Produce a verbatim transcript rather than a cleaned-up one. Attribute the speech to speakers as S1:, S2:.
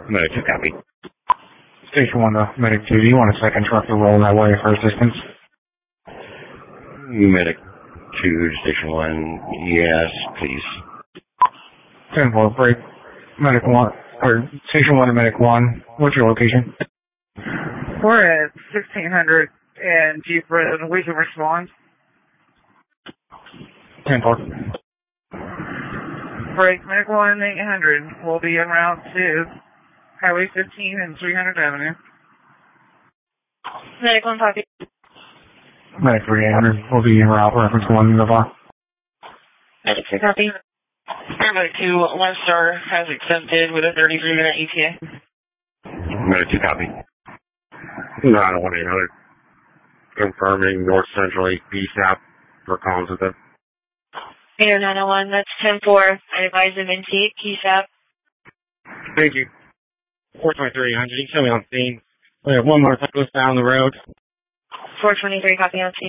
S1: Medic two, copy.
S2: Station one to Medic two, do you want a second truck to roll that way for assistance?
S1: Medic two, Station one, yes, please.
S2: ten four, break. Medic one, or Station one to Medic one, what's your location?
S3: We're at sixteen hundred and Jeep Road, we can respond.
S2: ten four.
S3: Break, Medic one, eight hundred, we'll be en route to Highway fifteen and three hundred Avenue.
S4: Medic one, copy.
S2: Medic three eight hundred, we'll be en route, reference one so far.
S4: Medic three, copy.
S3: Medic two, one star has accepted with a thirty-three minute E T A.
S1: Medic two, copy. nine one eight hundred. Confirming north central eight B S A P for comms with it.
S4: Air nine oh one, that's ten four. I advise him in T, P S A P.
S1: Thank you. four twenty-three hundred, you can tell me on scene. We have one more cyclist down the road.
S4: four twenty-three, copy on scene.